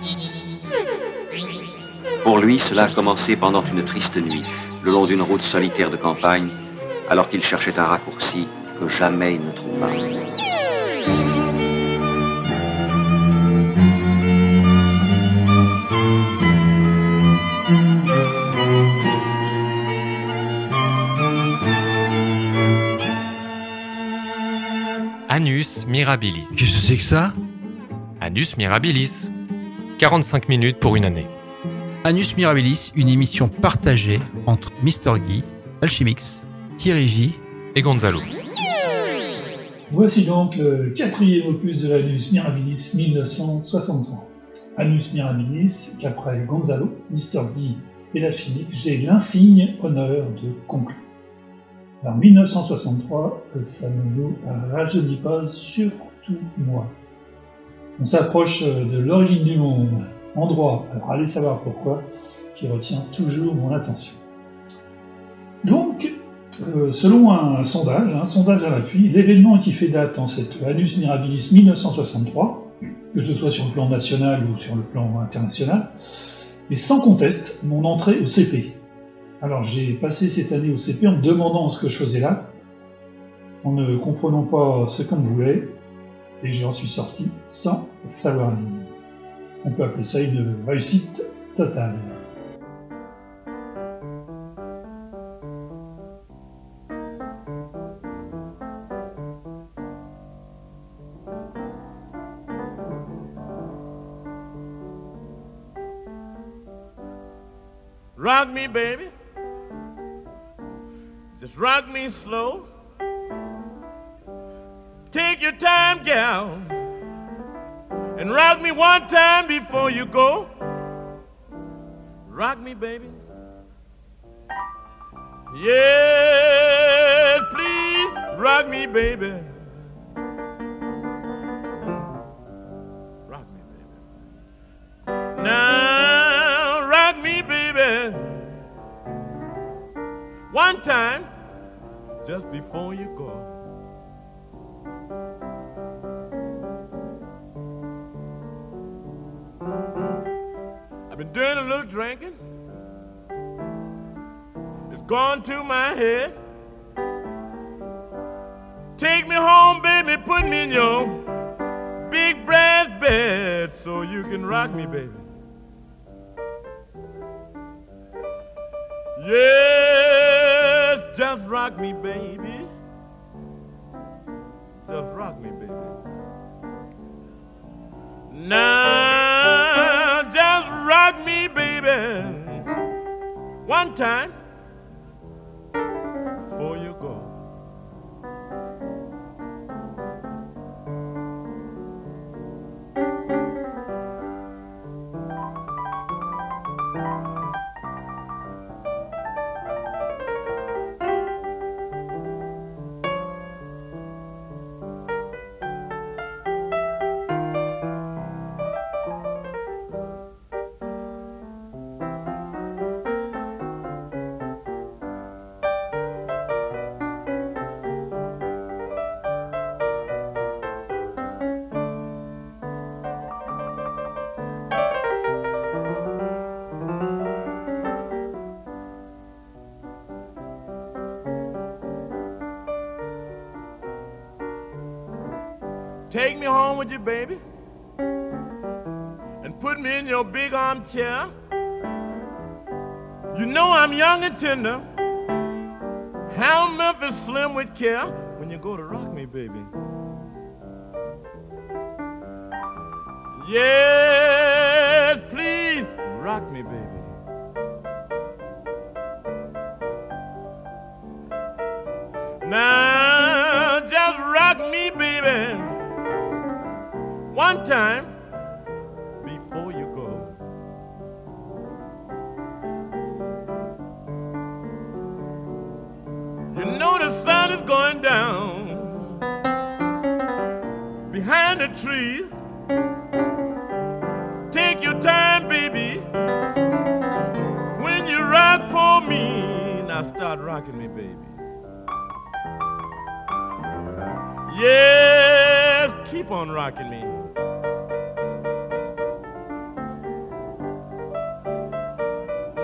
Pour lui, cela a commencé pendant une triste nuit, le long d'une route solitaire de campagne, alors qu'il cherchait un raccourci que jamais il ne trouva. Annus Mirabilis. Qu'est-ce que c'est que ça ? Annus Mirabilis. 45 minutes pour une année. Annus Mirabilis, une émission partagée entre Mr. Guy, Alchemix, Thierry J et Gonzalo. Voici donc le 4e opus de l'Annus Mirabilis 1963. Annus Mirabilis, qu'après Gonzalo, Mr. Guy et l'Alchemix, j'ai l'insigne honneur de conclure. En 1963, ça ne nous rajeunit pas, surtout moi. On s'approche de l'origine du monde, endroit, alors allez savoir pourquoi, qui retient toujours mon attention. Donc, selon un sondage à l'appui, l'événement qui fait date en cette Annus Mirabilis 1963, que ce soit sur le plan national ou sur le plan international, est sans conteste mon entrée au CP. Alors j'ai passé cette année au CP en me demandant ce que je faisais là, en ne comprenant pas ce qu'on me voulait, et j'en suis sorti sans savoir lire. On peut appeler ça une réussite totale. Rock me, baby. Just rock me slow. Take your time, gal, and rock me one time before you go. Rock me, baby. Yes, please, rock me, baby. Rock me, baby. Now, rock me, baby. One time, just before you go. I've been doing a little drinking. It's gone to my head. Take me home, baby, put me in your big brass bed so you can rock me, baby. Yes, just rock me, baby. Just rock me, baby. Now, just rock me, baby. One time before you go. Take me home with you, baby, and put me in your big armchair. You know I'm young and tender, Hal Memphis slim with care. When you go to rock me, baby. Yes, please, rock me, baby. Now, just rock me, baby. One time before you go. You know the sun is going down behind the trees. Take your time, baby. When you rock for me, now start rocking me, baby. Yes, keep on rocking me.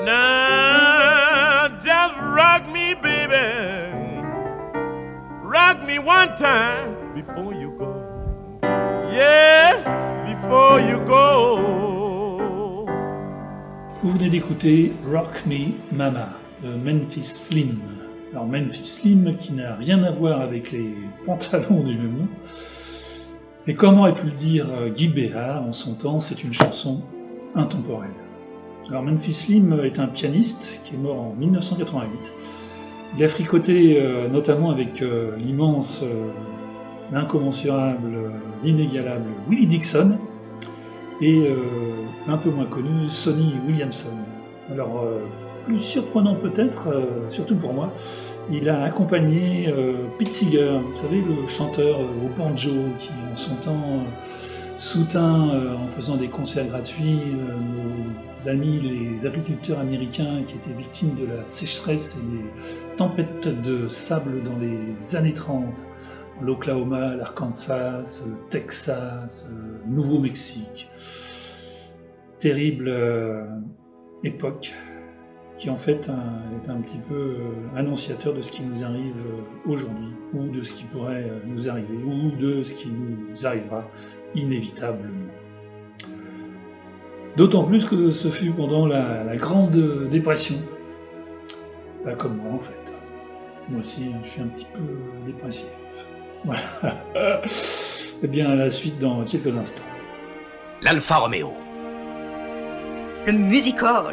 Now, just rock me, baby. Rock me one time before you go. Yes, before you go. Vous venez d'écouter Rock Me Mama de Memphis Slim. Alors Memphis Slim qui n'a rien à voir avec les pantalons du même nom. Et comme aurait pu le dire Guy Béard en son temps, c'est une chanson intemporelle. Alors Memphis Slim est un pianiste qui est mort en 1988. Il a fricoté notamment avec l'immense, l'incommensurable, l'inégalable Willie Dixon et un peu moins connu Sonny Williamson. Alors plus surprenant peut-être, surtout pour moi, il a accompagné Pete Seeger, vous savez, le chanteur au banjo qui en son temps soutint en faisant des concerts gratuits nos amis les agriculteurs américains qui étaient victimes de la sécheresse et des tempêtes de sable dans les années 30, l'Oklahoma, l'Arkansas, le Texas, le Nouveau-Mexique. Terrible époque qui en fait est un petit peu annonciateur de ce qui nous arrive aujourd'hui, ou de ce qui pourrait nous arriver, ou de ce qui nous arrivera inévitablement. D'autant plus que ce fut pendant la Grande Dépression, comme moi en fait. Moi aussi, je suis un petit peu dépressif. Voilà. Eh bien, à la suite dans quelques instants. L'Alfa Romeo. Le music-hall.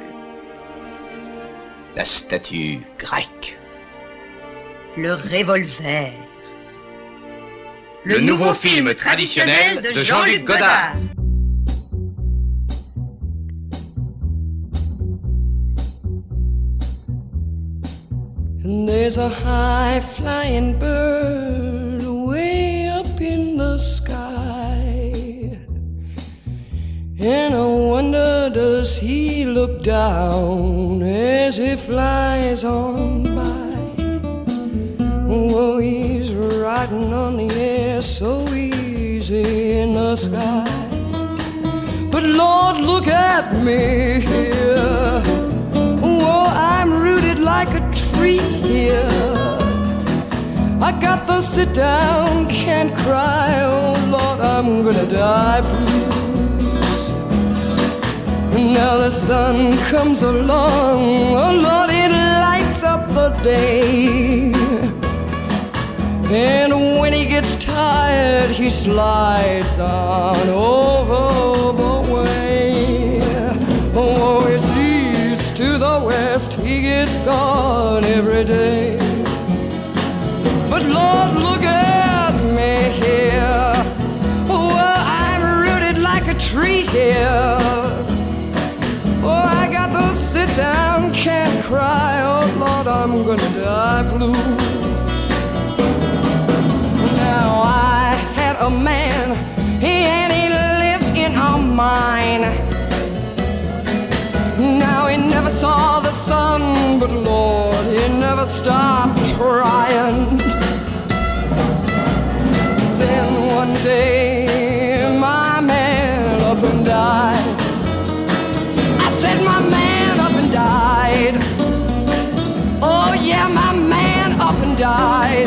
La statue grecque. Le revolver. Le nouveau film traditionnel de Jean-Luc Godard. And there's a high-flying bird way up in the sky. And I wonder, does he look down as he flies on by? Oh, he's riding on the air so easy in the sky. But Lord, look at me here. Oh, I'm rooted like a tree here. I got the sit down, can't cry. Oh Lord, I'm gonna die blue. Now the sun comes along, oh Lord, it lights up the day. And when he gets tired, he slides on over the way. Oh, it's east to the west, he gets gone every day. But Lord, look at me here. Oh, I'm rooted like a tree here. Oh, I got those sit down, can't cry. Oh Lord, I'm gonna die blue. Now I had a man, and he lived in a mine. Now he never saw the sun, but Lord, he never stopped trying. Then one day, my man up and died. I said my man up and died. Oh yeah, my man up and died.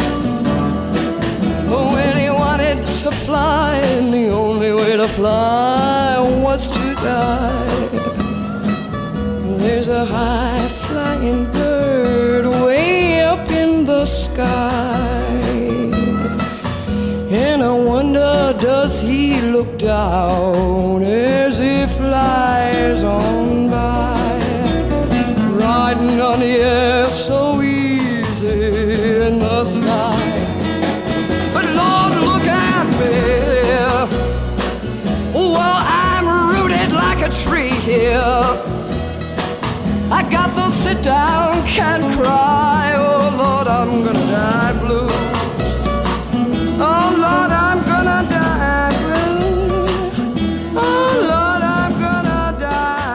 When he wanted to fly, and the only way to fly was to die. There's a high-flying bird way up in the sky. And I wonder, does he look down as he flies on by? Riding on the air so easy in the sky. But Lord, look at me. Well, I'm rooted like a tree here. I got the sit down, can't cry. Oh Lord, I'm gonna die blue. Oh Lord, I'm gonna die blue. Oh Lord, I'm gonna die.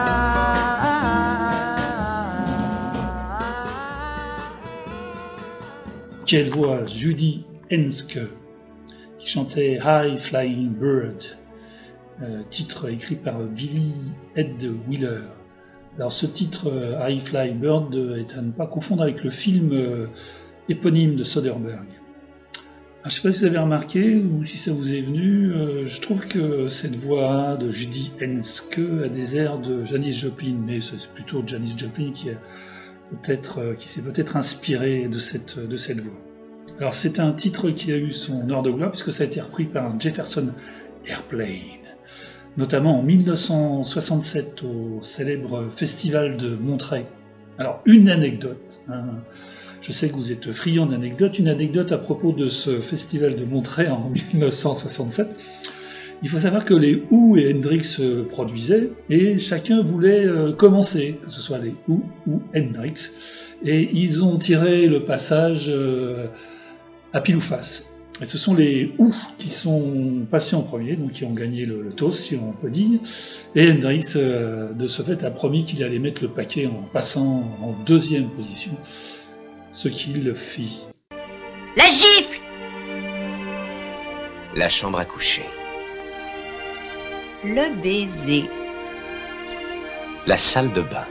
Quelle voix, Judy Henske, qui chantait High Flying Bird, titre écrit par Billy Ed Wheeler. Alors ce titre, High Fly Bird, est à ne pas confondre avec le film éponyme de Soderbergh. Je ne sais pas si vous avez remarqué ou si ça vous est venu, je trouve que cette voix de Judy Henske a des airs de Janis Joplin, mais c'est plutôt Janis Joplin qui s'est peut-être inspiré de cette voix. Alors c'est un titre qui a eu son heure de gloire puisque ça a été repris par Jefferson Airplane, notamment en 1967 au célèbre festival de Monterey. Alors une anecdote, je sais que vous êtes friand d'anecdotes, une anecdote à propos de ce festival de Monterey en 1967. Il faut savoir que les Who et Hendrix se produisaient et chacun voulait commencer, que ce soit les Who ou Hendrix, et ils ont tiré le passage à pile ou face. Et ce sont les Who qui sont passés en premier, donc qui ont gagné le toast, si on peut dire. Et Hendrix, de ce fait, a promis qu'il allait mettre le paquet en passant en deuxième position, ce qu'il fit. La gifle! La chambre à coucher. Le baiser. La salle de bain.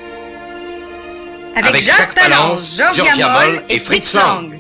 Avec Jacques Palance, Georgia Moll et Fritz Lang.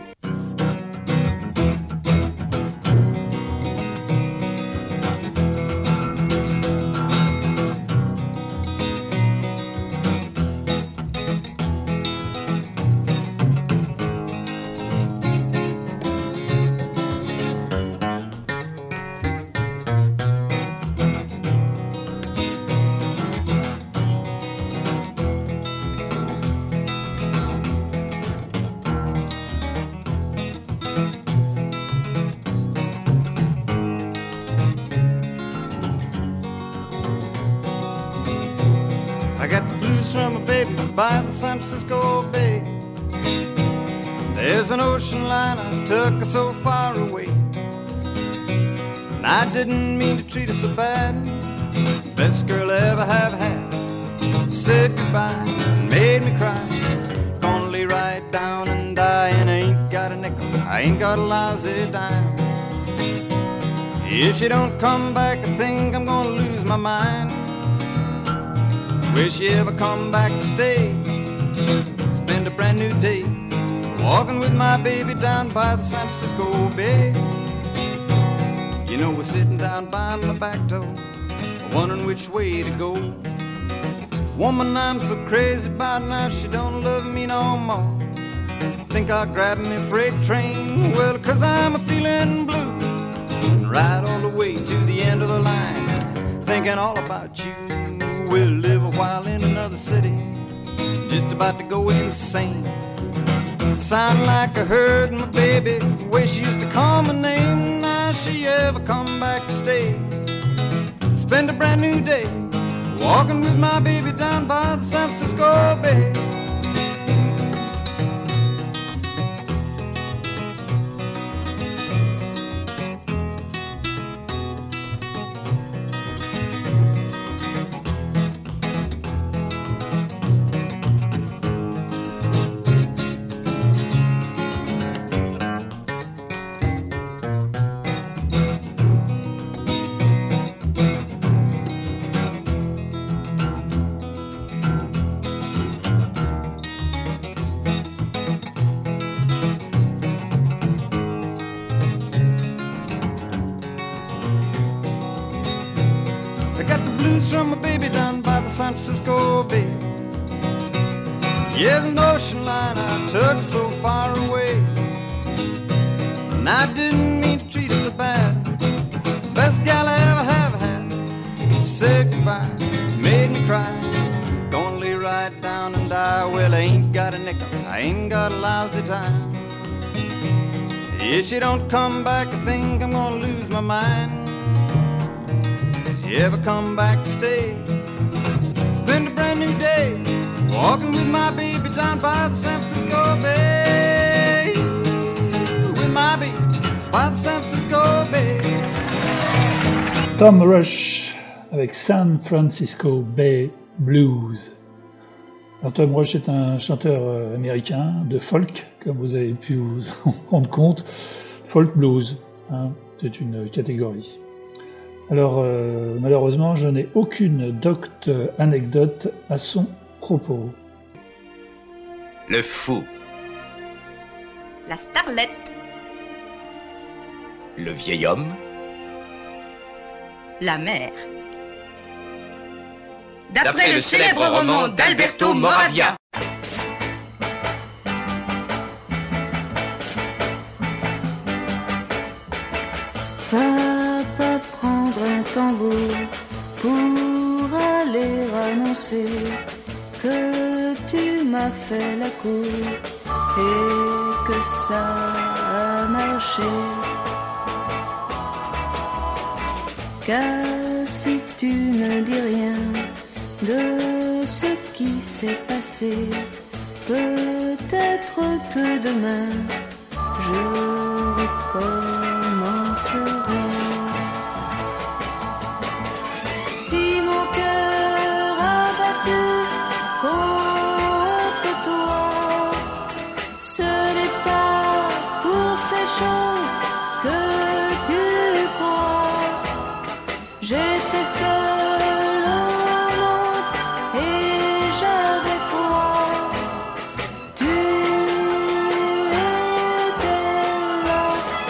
By the San Francisco Bay, there's an ocean liner took us so far away, and I didn't mean to treat her so bad. Best girl I ever have had said goodbye and made me cry. Gonna lay right down and die, and I ain't got a nickel, I ain't got a lousy dime. If she don't come back, I think I'm gonna lose my mind. Wish you ever come back to stay, spend a brand new day, walking with my baby down by the San Francisco Bay. You know we're sitting down by my back door, wondering which way to go. Woman I'm so crazy about now, she don't love me no more. Think I'll grab me a freight train, well, 'cause I'm a feeling blue, and ride all the way to the end of the line, thinking all about you. We'll live a while in another city, just about to go insane. Sound like I heard my baby, the way she used to call my name. Now she ever come back to stay, spend a brand new day, walking with my baby down by the San Francisco Bay. From my baby down by the San Francisco Bay. Yes, an ocean line I took so far away, and I didn't mean to treat her so bad. Best gal I ever have had said goodbye, made me cry. Gonna lay right down and die. Well, I ain't got a nickel, I ain't got a lousy time. If she don't come back, I think I'm gonna lose my mind. Ever come back to stay, spend a brand new day, walking with my baby down by the San Francisco Bay. With my baby by the San Francisco Bay. Tom Rush avec San Francisco Bay Blues. Alors, Tom Rush est un chanteur américain de folk, comme vous avez pu vous en rendre compte. Folk blues, c'est une catégorie. Alors, malheureusement, je n'ai aucune docte anecdote à son propos. Le fou. La starlette. Le vieil homme. La mer. D'après le célèbre roman d'Alberto Moravia. Va pas prendre un tambour pour aller annoncer que tu m'as fait la cour et que ça a marché. Car si tu ne dis rien de ce qui s'est passé, peut-être que demain je recommencerai. Si mon cœur a battu contre toi, ce n'est pas pour ces choses que tu crois. J'étais seule au monde et j'avais froid. Tu étais là.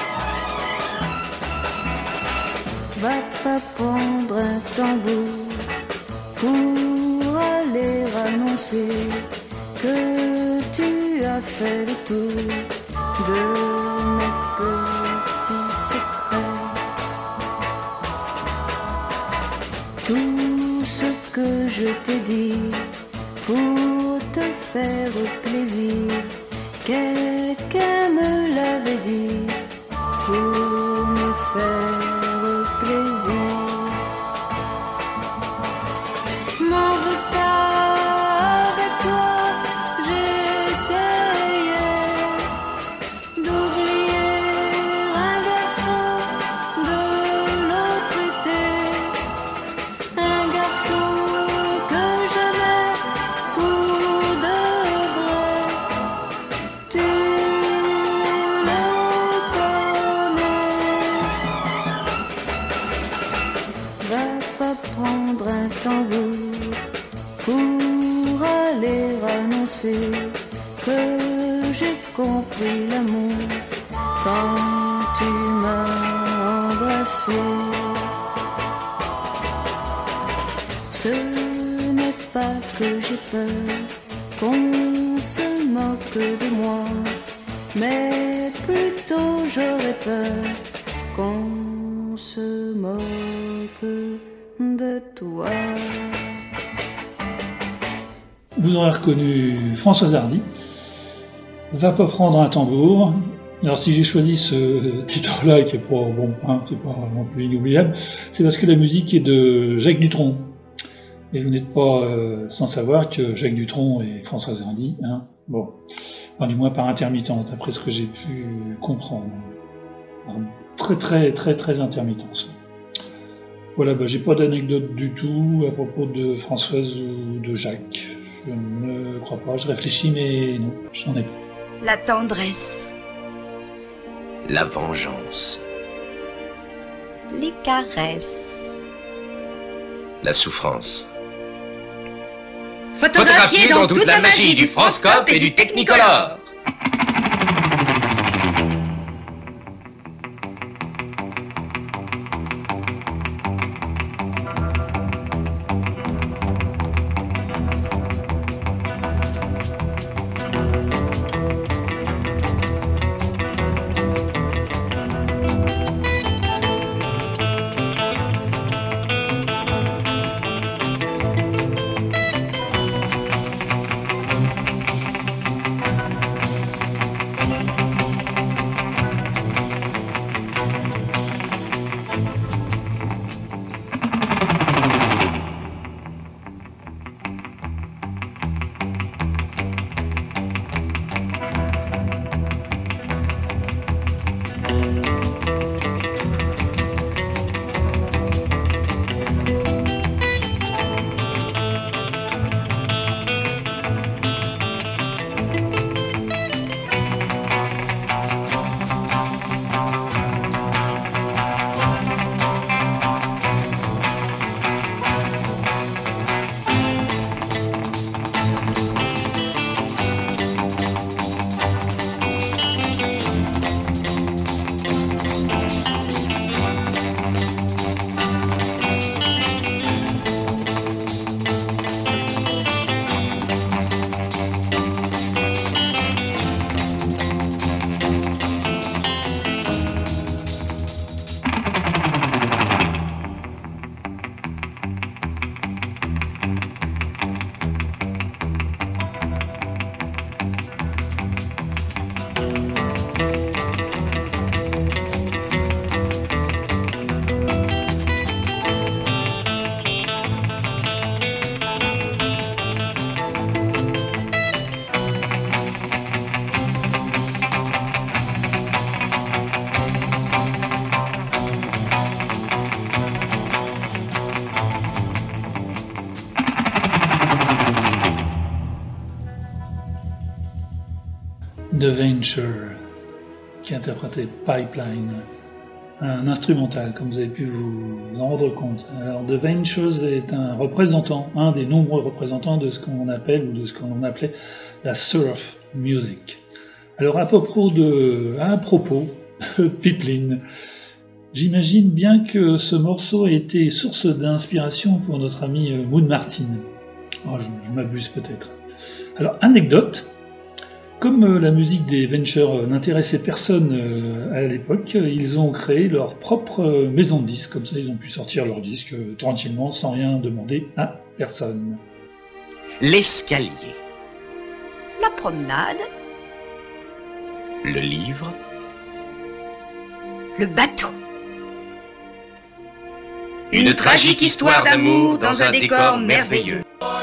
Va pas prendre un tambour pour aller annoncer que tu as fait le tour de mes petits secrets. Tout ce que je t'ai dit pour te faire plaisir, quelqu'un me l'avait dit pour me faire plaisir. M'en veux pas avec toi, j'essayais d'oublier un garçon de l'autre été, un garçon que j'aimais pour de vrai. Tu le connais. Va pas prendre un tambour pour aller annoncer que j'ai compris l'amour quand tu m'as embrassé. Ce n'est pas que j'ai peur qu'on se moque de moi, mais plutôt j'aurais peur qu'on se moque de toi. Vous aurez reconnu Françoise Hardy. Va pas prendre un tambour. Alors si j'ai choisi ce titre-là, qui est pas bon, qui est pas non plus inoubliable, c'est parce que la musique est de Jacques Dutronc. Et vous n'êtes pas sans savoir que Jacques Dutronc et Françoise Hardy, bon, enfin, du moins par intermittence, d'après ce que j'ai pu comprendre. Alors, très intermittence. Voilà, j'ai pas d'anecdote du tout à propos de Françoise ou de Jacques. Je ne crois pas, je réfléchis, mais non, j'en ai pas. La tendresse. La vengeance. Les caresses. La souffrance. Photographié dans toute la magie du Franscope et du Technicolor. The Venture, qui interprétait Pipeline, un instrumental, comme vous avez pu vous en rendre compte. Alors, The Ventures est un représentant, un des nombreux représentants de ce qu'on appelle, ou de ce qu'on appelait la surf music. Alors, à propos de Pipeline, j'imagine bien que ce morceau a été source d'inspiration pour notre ami Moon Martin. Oh, je m'abuse peut-être. Alors, anecdote, comme la musique des Ventures n'intéressait personne à l'époque, ils ont créé leur propre maison de disques. Comme ça, ils ont pu sortir leurs disques tranquillement, sans rien demander à personne. L'escalier. La promenade. Le livre. Le bateau. Une tragique histoire d'amour dans un décor merveilleux.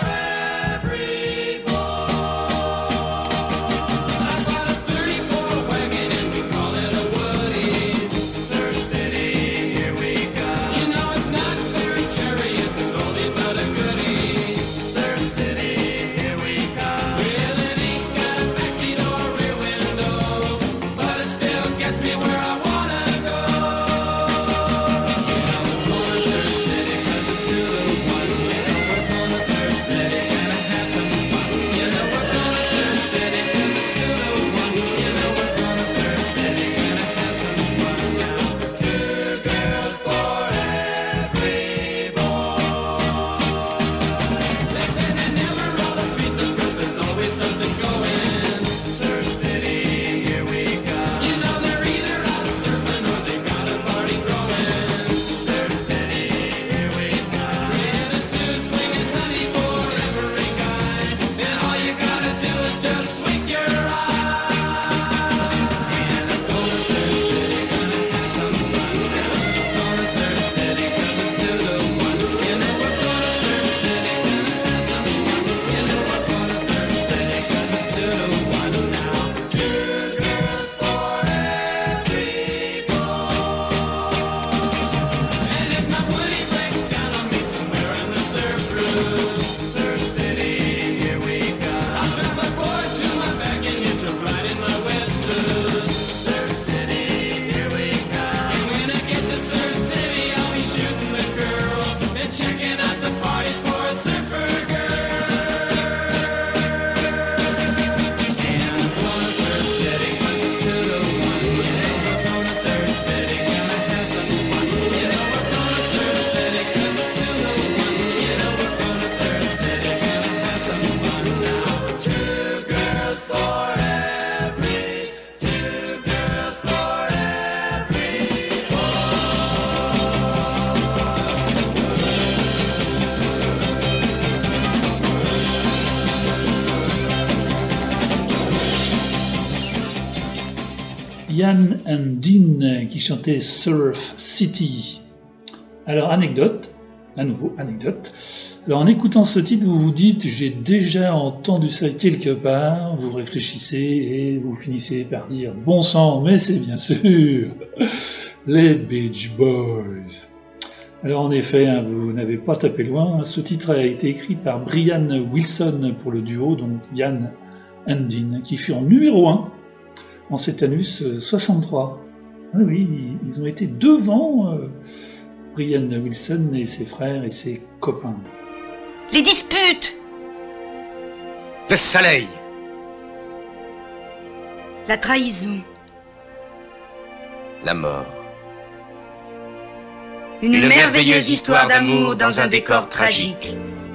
Ian and Dean qui chantait Surf City. Alors, anecdote, à nouveau, anecdote. Alors, en écoutant ce titre, vous vous dites, j'ai déjà entendu ça quelque part, vous réfléchissez et vous finissez par dire, bon sang, mais c'est bien sûr les Beach Boys. Alors, en effet, vous n'avez pas tapé loin, ce titre a été écrit par Brian Wilson pour le duo, donc Ian and Dean, qui furent numéro 1 en cet annus 63. Ah oui, ils ont été devant Brian Wilson et ses frères et ses copains. Les disputes. Le soleil. La trahison. La mort. Une merveilleuse histoire d'amour dans un décor tragique.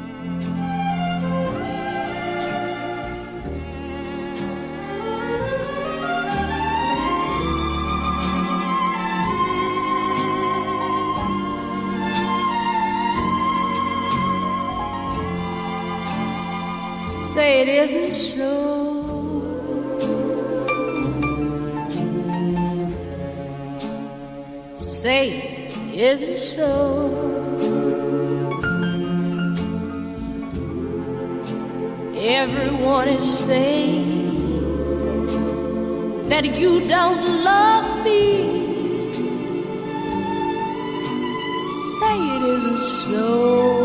Say it isn't so. Say it isn't so. Everyone is saying that you don't love me. Say it isn't so.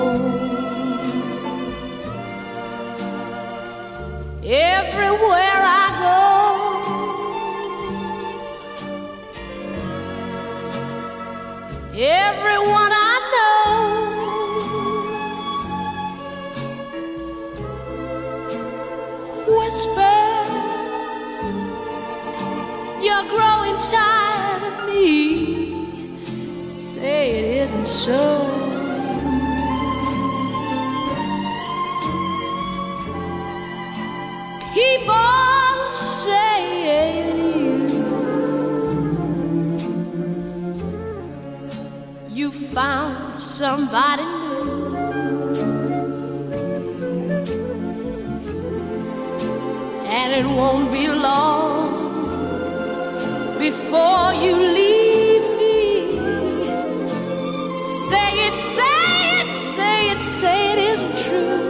Everywhere I go, whispers, you're growing tired of me. Say it isn't so. People saying you found somebody new. And it won't be long before you leave me. Say it, say it, say it, say it isn't true.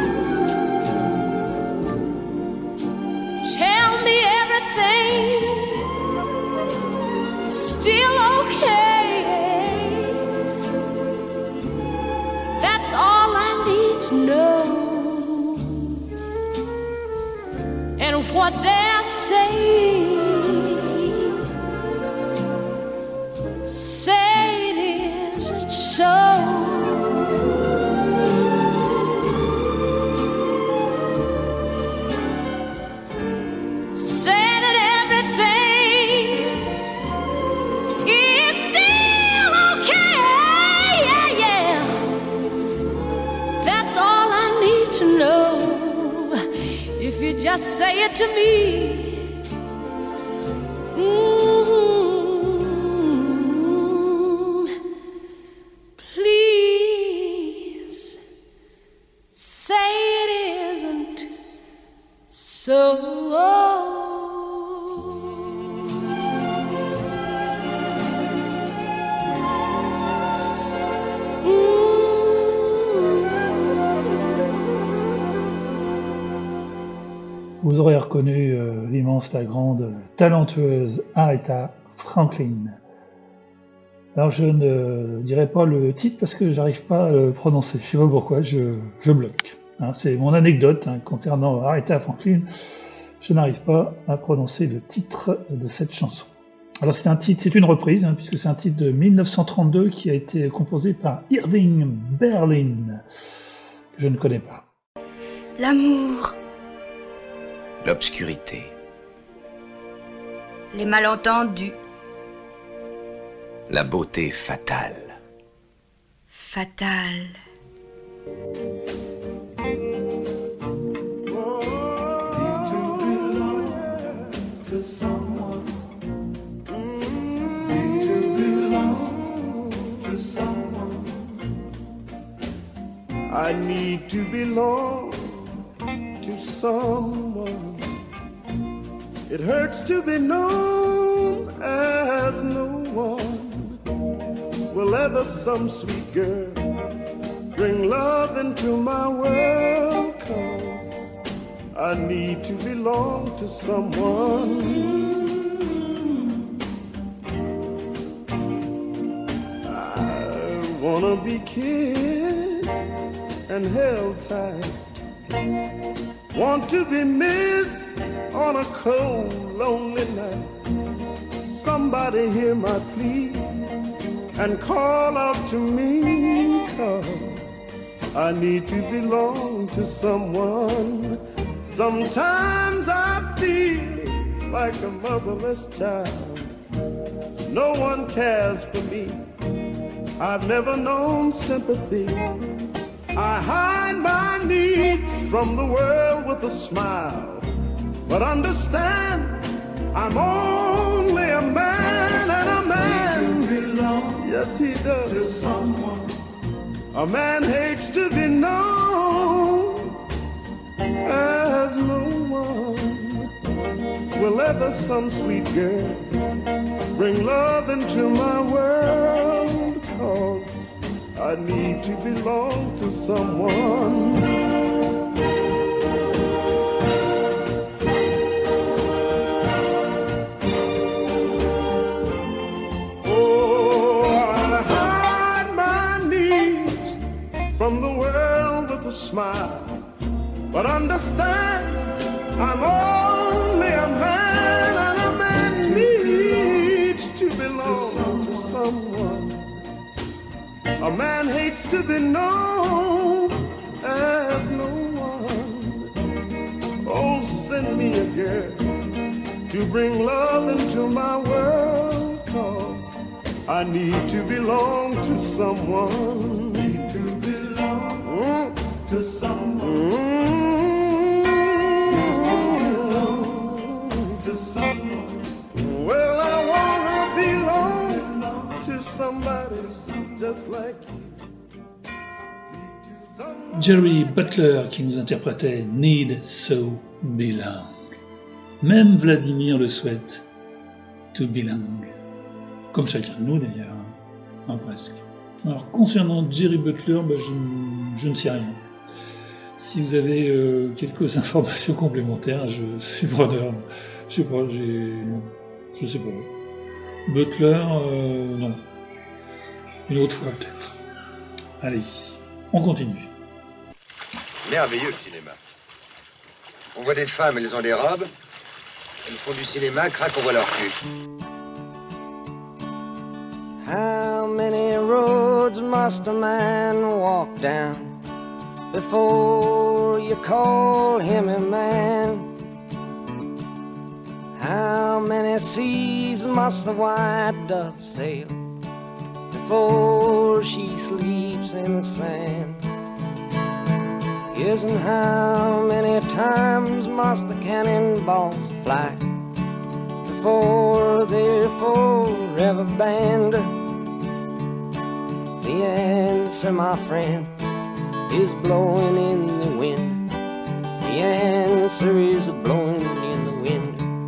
Tell me everything is still okay. That's all I need to know. And what they're saying, say it isn't so. Say that everything is still okay. Yeah, yeah. That's all I need to know. If you just say it to me, please say it isn't so. Vous aurez reconnu l'immense, la grande, talentueuse Aretha Franklin. Alors je ne dirai pas le titre parce que j'arrive pas à le prononcer. Je sais pas pourquoi, je bloque. Hein, c'est mon anecdote concernant Aretha Franklin. Je n'arrive pas à prononcer le titre de cette chanson. Alors c'est une reprise puisque c'est un titre de 1932 qui a été composé par Irving Berlin, que je ne connais pas. L'amour. L'obscurité. Les malentendus. La beauté fatale. Fatale. I need to belong to someone. It hurts to be known as no one. Will ever some sweet girl bring love into my world? 'Cause I need to belong to someone. I wanna be kissed and held tight. Want to be missed on a cold, lonely night. Somebody hear my plea and call out to me, 'cause I need to belong to someone. Sometimes I feel like a motherless child. No one cares for me. I've never known sympathy. I hide my needs from the world with a smile. But understand, I'm only a man, and a man, yes he does, to someone. A man hates to be known as no one. Will ever some sweet girl bring love into my world? 'Cause I need to belong to someone. Oh, I hide my needs from the world with a smile. But understand, I'm only a man, and a man needs to belong to someone. A man hates to be known as no one. Oh, find me a girl to bring love into my world, 'cause I need to belong to someone. Need to belong to someone. To someone. Well, I wanna belong to somebody just like you. Jerry Butler qui nous interprétait Need So Belong. Même Vladimir le souhaite, to belong. Comme chacun de nous d'ailleurs, hein, presque. Alors concernant Jerry Butler, je ne sais rien. Si vous avez quelques informations complémentaires, je suis preneur. Je sais pas, je sais pas. Butler, non. Une autre fois peut-être. Allez, on continue. Merveilleux le cinéma. On voit des femmes, elles ont des robes. Elles font du cinéma, crac, on voit leur cul. How many roads must a man walk down before you call him a man? How many seas must the white dove sail before she sleeps in the sand? Yes, and how many times must the cannonballs fly before they're forever banned? The answer, my friend, is blowing in the wind. The answer is blowing in the wind.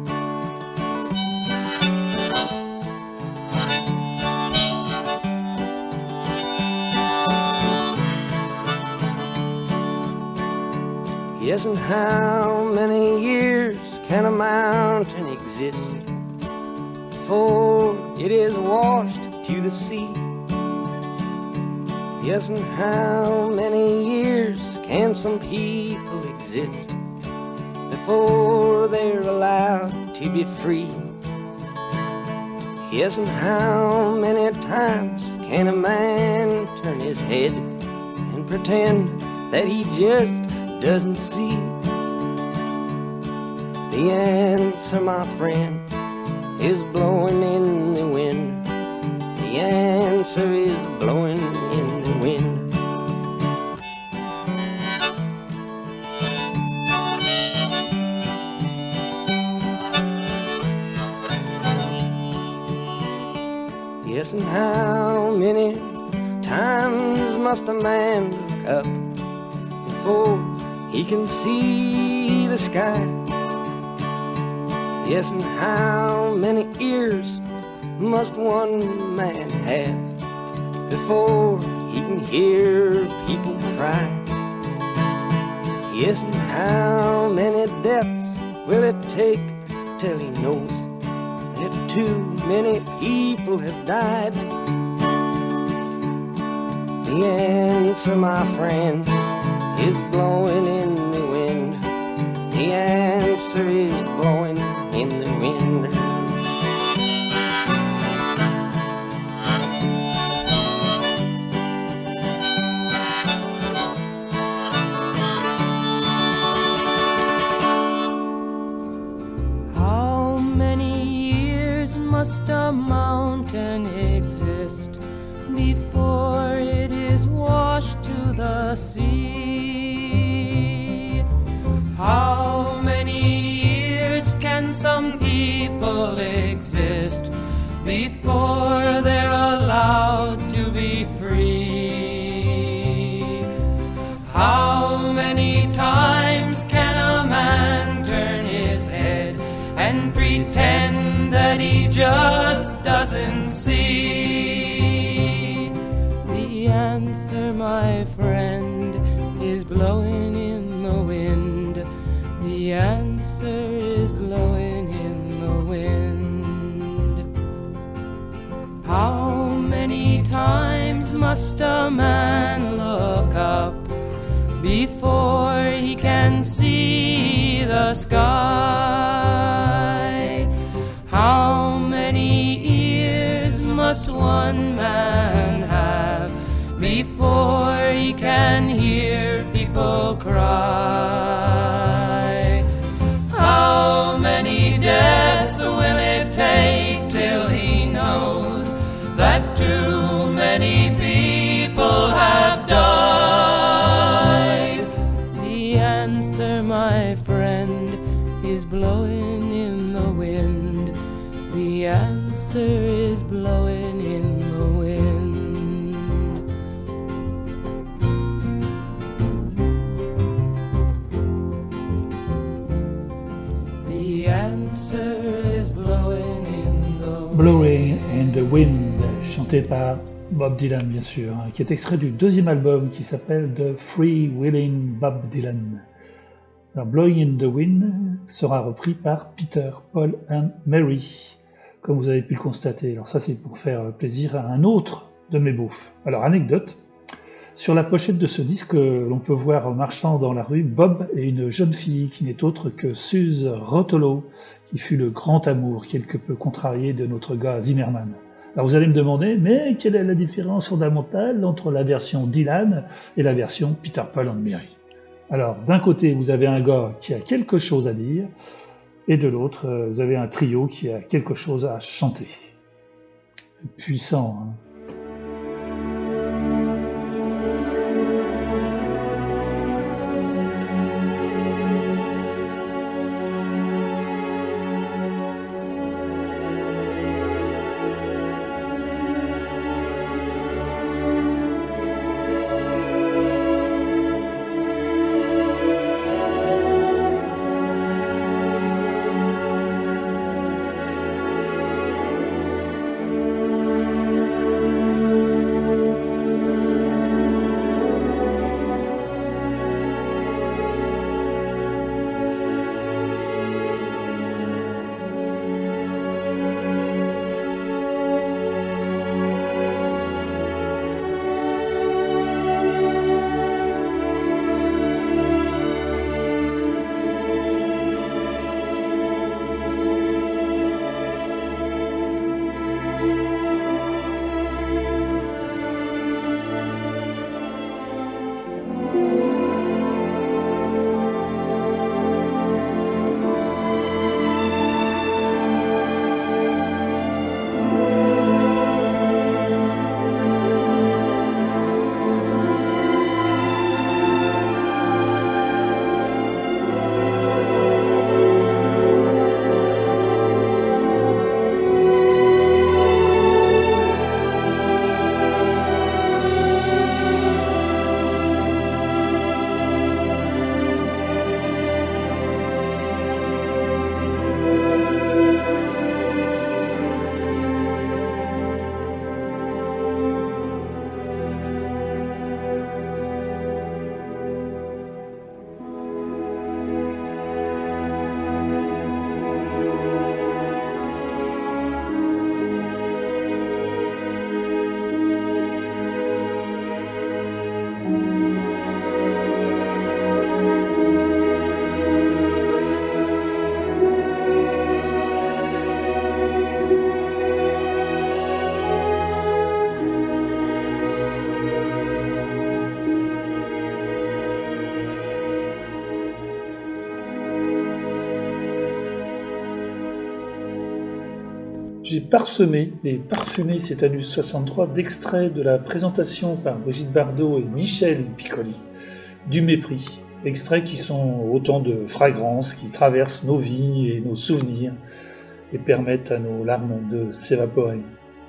Yes, and how many years can a mountain exist before it is washed to the sea? Yes, and how many years can some people exist before they're allowed to be free? Yes, and how many times can a man turn his head and pretend that he just doesn't see? The answer, my friend, is blowing in the wind. The answer is blowing in the wind. Yes, and how many times must a man look up before he can see the sky? Yes, and how many ears must one man have before he can hear people cry? Yes, and how many deaths will it take till he knows that too many people have died? The answer, my friend, is blowing in the wind. The answer is blowing in the wind. How many years must a mountain exist before it is washed to the sea? How many years can some people exist before they're allowed to be free? How many times can a man turn his head and pretend that he just doesn't see? The answer, my friend, is blowing in the wind. The answer is blowing in the wind. How many times must a man look up before he can see the sky? How many ears must one man have before he can hear people cry? blowing in the wind. The answer is blowing in the wind. The answer is blowing in the wind. Blowing in the Wind, chanté par Bob Dylan bien sûr, qui est extrait du deuxième album qui s'appelle The Free Willing Bob Dylan. Alors, Blowing in the Wind sera repris par Peter, Paul and Mary, comme vous avez pu le constater. Alors ça c'est pour faire plaisir à un autre de mes beaufs. Alors anecdote, sur la pochette de ce disque, l'on peut voir marchant dans la rue Bob et une jeune fille qui n'est autre que Suze Rotolo, qui fut le grand amour quelque peu contrarié de notre gars Zimmerman. Alors vous allez me demander, mais quelle est la différence fondamentale entre la version Dylan et la version Peter, Paul and Mary? Alors d'un côté vous avez un gars qui a quelque chose à dire, et de l'autre vous avez un trio qui a quelque chose à chanter. Puissant, hein. J'ai parsemé et parfumé cet Anus 63 d'extraits de la présentation par Brigitte Bardot et Michel Piccoli du Mépris, extraits qui sont autant de fragrances qui traversent nos vies et nos souvenirs et permettent à nos larmes de s'évaporer.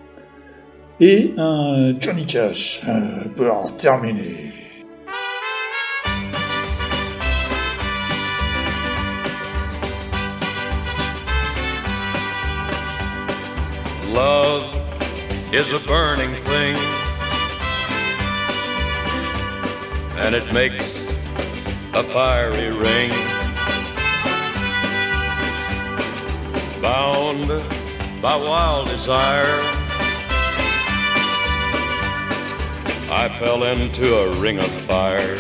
Et un Johnny Cash pour terminer. Love is a burning thing, and it makes a fiery ring. Bound by wild desire, I fell into a ring of fire.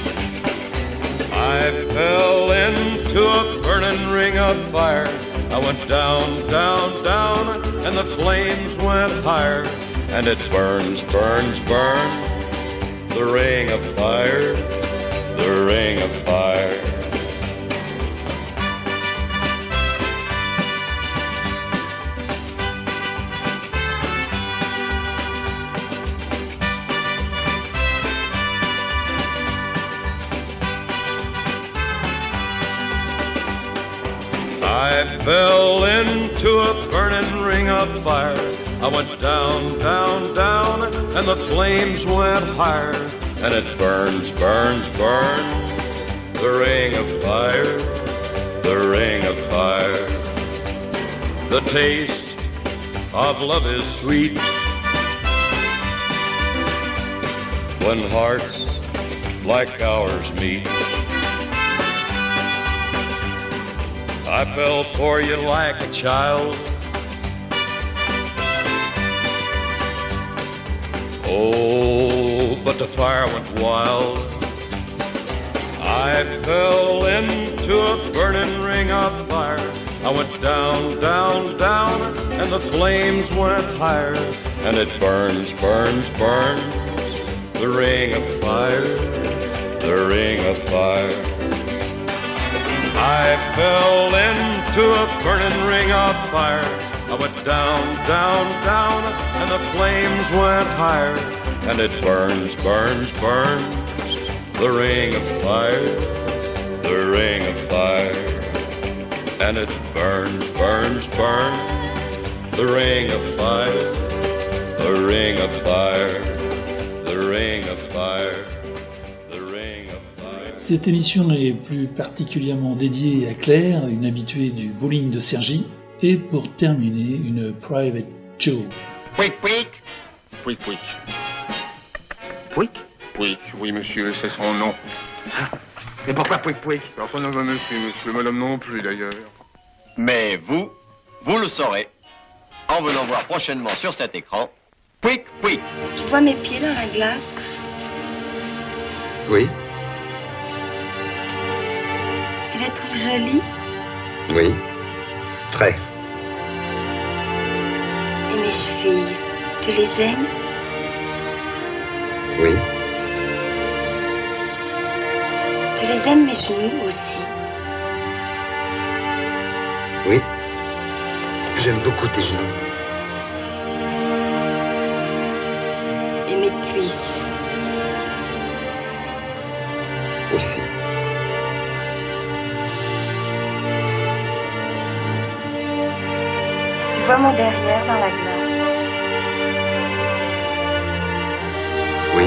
I fell into a burning ring of fire. I went down, down, down, and the flames went higher. And it burns, burns, burns, the ring of fire, the ring of fire. I fell into a burning ring of fire. I went down, down, down, and the flames went higher. And it burns, burns, burns, the ring of fire, the ring of fire. The taste of love is sweet when hearts like ours meet. I fell for you like a child. Oh, but the fire went wild. I fell into a burning ring of fire. I went down, down, down, and the flames went higher. And it burns, burns, burns, the ring of fire, the ring of fire. I fell into a burning ring of fire. I went down, down, down, and the flames went higher. And it burns, burns, burns, the ring of fire, the ring of fire. And it burns, burns, burns, the ring of fire, the ring of fire, the ring of fire, the ring of fire. Cette émission est plus particulièrement dédiée à Claire, une habituée du bowling de Cergy, et pour terminer, une Private Joe. Pouic, pouic. Pouic, pouic. Pouic? Pouic, oui monsieur, c'est son nom. Ah. Mais pourquoi Pouic Pouic? Personne ne veut monsieur, madame non plus d'ailleurs. Mais vous le saurez en venant voir prochainement sur cet écran Pouic Pouic. Je vois mes pieds dans la glace. Oui. Tu les trouves jolis? Oui. Très. Et mes chevilles, tu les aimes? Oui. Tu les aimes mes genoux aussi? Oui. J'aime beaucoup tes genoux. Et mes cuisses? Aussi. Tu vois mon derrière dans la glace? Oui.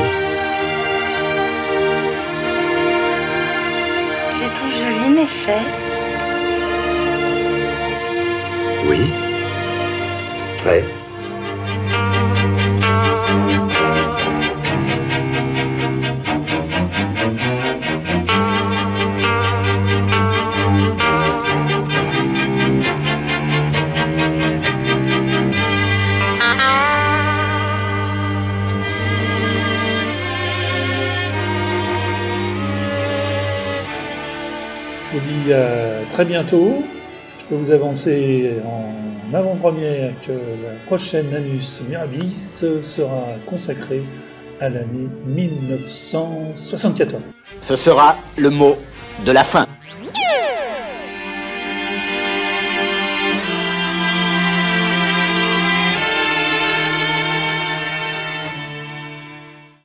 Tu les trouves jolies mes fesses? Oui. Très. Je vous dis à très bientôt. Je peux vous avancer en avant-première que la prochaine Annus Mirabilis sera consacrée à l'année 1974. Ce sera le mot de la fin.